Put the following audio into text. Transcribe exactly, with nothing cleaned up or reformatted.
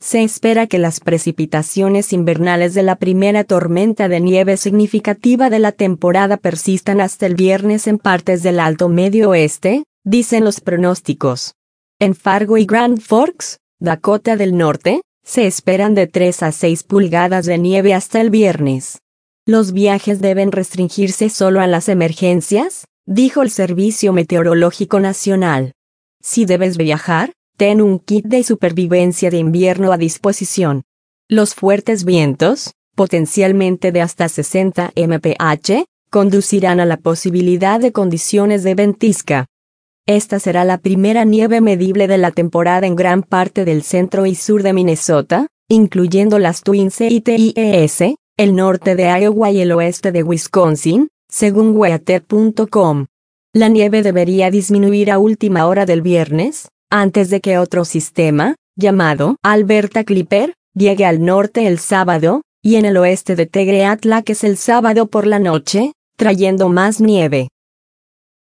Se espera que las precipitaciones invernales de la primera tormenta de nieve significativa de la temporada persistan hasta el viernes en partes del Alto Medio Oeste, dicen los pronósticos. En Fargo y Grand Forks, Dakota del Norte, se esperan de tres a seis pulgadas de nieve hasta el viernes. Los viajes deben restringirse solo a las emergencias, dijo el Servicio Meteorológico Nacional. Si debes viajar, ten un kit de supervivencia de invierno a disposición. Los fuertes vientos, potencialmente de hasta sesenta millas por hora, conducirán a la posibilidad de condiciones de ventisca. Esta será la primera nieve medible de la temporada en gran parte del centro y sur de Minnesota, incluyendo las Twin Cities, el norte de Iowa y el oeste de Wisconsin, según weather punto com. La nieve debería disminuir a última hora del viernes, antes de que otro sistema, llamado Alberta Clipper, llegue al norte el sábado, y en el oeste de Tigre Atlas el sábado por la noche, trayendo más nieve.